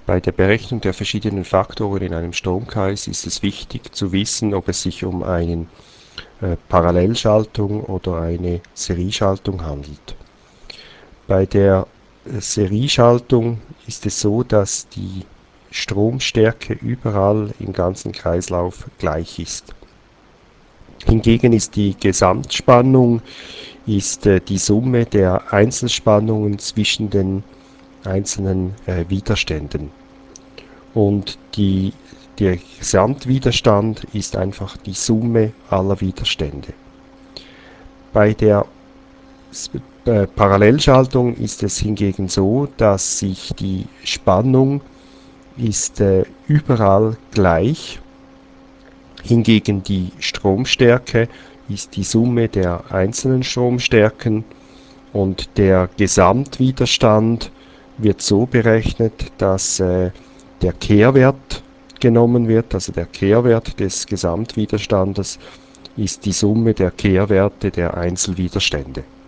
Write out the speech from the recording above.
Bei der Berechnung der verschiedenen Faktoren in einem Stromkreis ist es wichtig zu wissen, ob es sich um eine Parallelschaltung oder eine Serieschaltung handelt. Bei der Serieschaltung ist es so, dass die Stromstärke überall im ganzen Kreislauf gleich ist. Hingegen ist die Gesamtspannung die Summe der Einzelspannungen zwischen den einzelnen Widerständen. Und der Gesamtwiderstand ist einfach die Summe aller Widerstände. Bei der Parallelschaltung ist es hingegen so, dass sich die Spannung ist überall gleich. Hingegen die Stromstärke ist die Summe der einzelnen Stromstärken und der Gesamtwiderstand wird so berechnet, dass der Kehrwert genommen wird, also der Kehrwert des Gesamtwiderstandes ist die Summe der Kehrwerte der Einzelwiderstände.